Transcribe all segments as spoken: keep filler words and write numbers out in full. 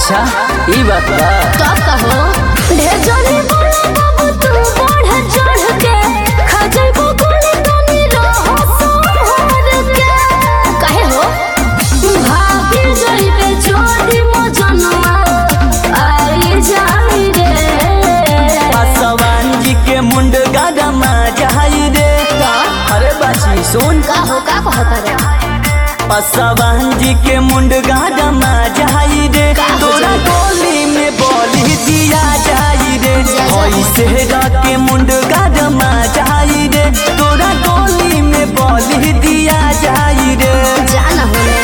अच्छा ई बात बा का कहो ढेर जाने बोला बाबू तू बढ़ चढ़ के खा जाइबो गोली तनी रहो सोहर के काहे हो भाभी जाइबे छोड़ी मजनुआ आई जाई रे पासवान जी के मुंड गादमा जाई रे अरे बाची सुन का हो का कहता रे पासवान जी के मुंड गादमा जाई रे तोरा गोली में बोली दिया जाई रे ऐसे के मुंड गादमा जाई रे तोरा गोली में बोली दिया जाई रे जाना होने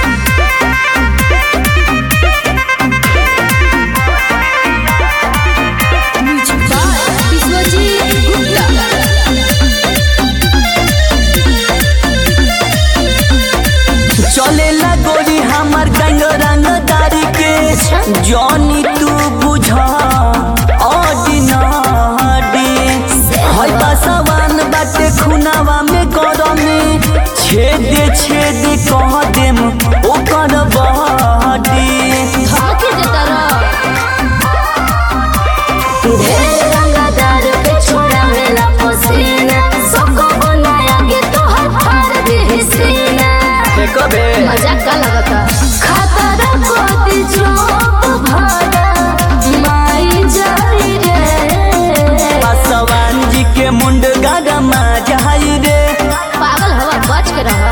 चले ला गोरी हमार गंग रंगदारी के जॉनी तू बुझा ऑर्डिनरी हई पासवान बाटे खुनावा में गरमी छेद छेद कह देम ओकर बॉडी धमकी देता रह ढेर रंगदार पे छोड़ा मेला पसीना सबको बनाया के तो हर फाड़ दे सीना कबे मजाक का लगता खाता कोती चोप भाड़ा माई जाई रे पासवान जी के मुंड गादमा जाई रे पागल हवा बच के रह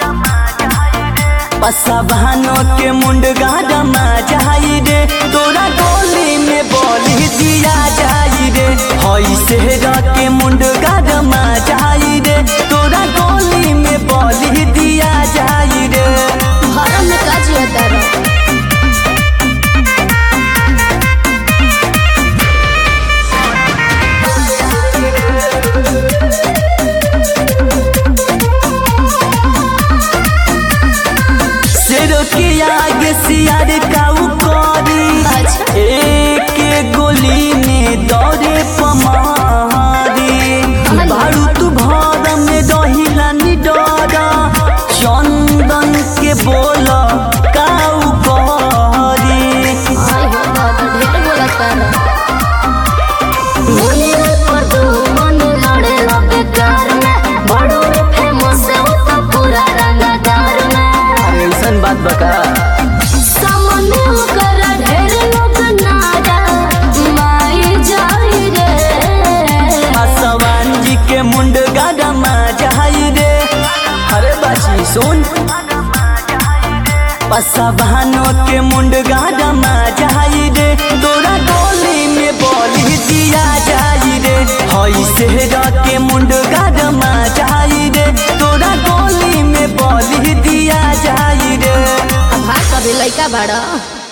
पासवानों के मुंड गादमा जाई रे तोरा गोली में बोली दिया जाई रे हई सेहरा के मुंड गादमा जाई रे तोरा गोली में बोली दिया जाई रे भरम में काज होता रह शेर के आगे सियार काऊ करी एक गोली में दौड़े पमारी बारू तू भर में दहिला नि डरा चंदन के बोल काऊ करी आई हो बात ढेर बोलता रह मुनी पर तू मन लड़े ला बेकार में बड़ो फेमस है वो तो पूरा रंगदार में ऐसन बात बता सामने होकर ढेर लोग नारा माई जाई रे पासवान जी के मुंड गादमा जाई रे अरे बाची सुन पासवानों के मुंड गादमा जाई रे तोरा गोली में बोली दिया जाई रे हई सेहरा के मुंड गादमा जाई रे तोरा गोली में बोली दिया जाई रे अब भाग कभी लइका बड़ा